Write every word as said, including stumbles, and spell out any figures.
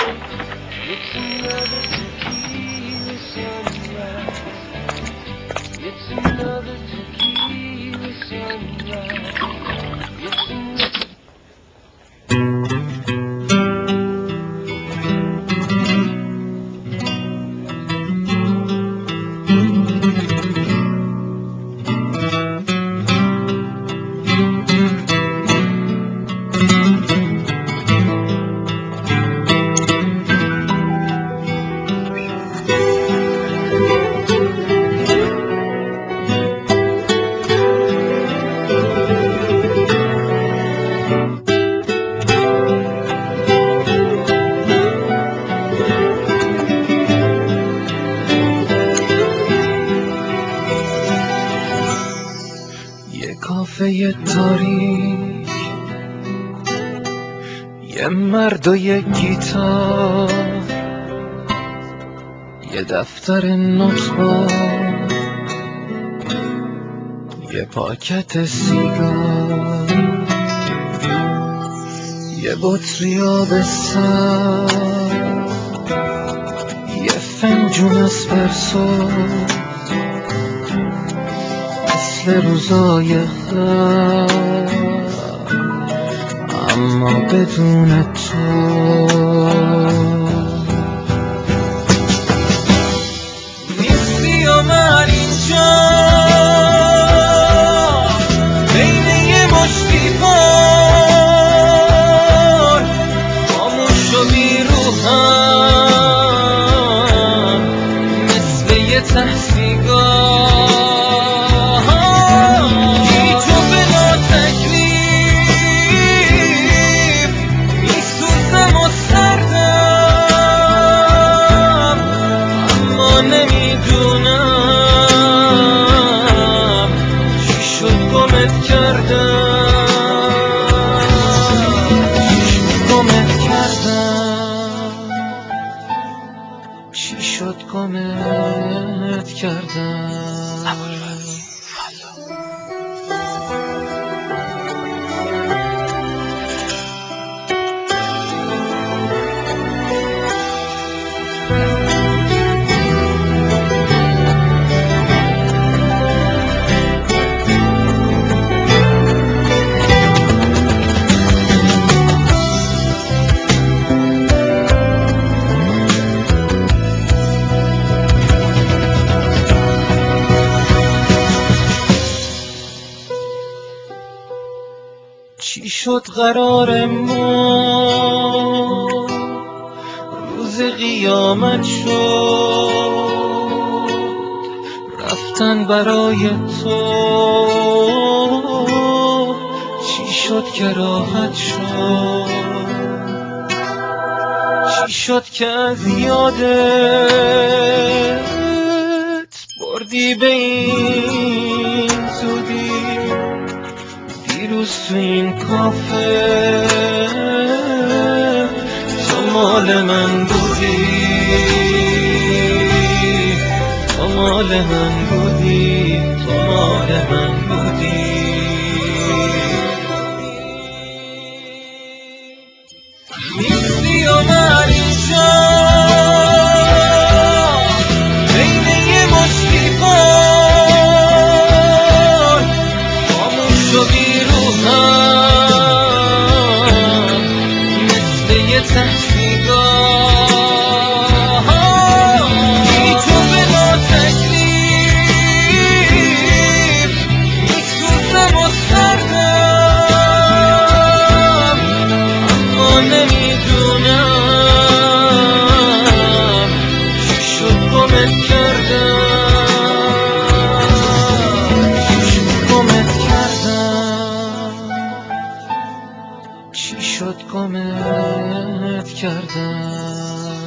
It's another tequila sunrise. It's another tequila sunrise. It's another. یه کافه تاریک، یه مرد و یه گیتار، یه دفتر نوت‌ها، یه پاکت سیگار، یه بطری آب سر، یه فنجون اسپرسو، مثل روزای قبل اما بدون تو. نیستی و من اینجا بین یه مشتی بار، خاموش و بیروحم مثل یه ته سیگار. بی تو بلا تکلیف میسوزم و سردم، اما نمیدونم چی شد گمت کردم، چی شد گمت کردم، چی شد گمت کردم. چی شد قرار ما روز قیامت شد، رفتن برای تو چی شد که راحت شد، چی شد که از یادت بردی به این زودی. دیروز تو این کافه تو مال من بودی، تو مال من بودی، تو مال من بودی. نیستی و من اینجا بین یه مشتی بار، خاموش و بیروحم مثل یه ته سیگار. بی تو بلا تکلیف میسوزم و سردم، اما نمیدونم چی شد گمت کردم، چی شد گمت کردم، چی شد گمت کردم.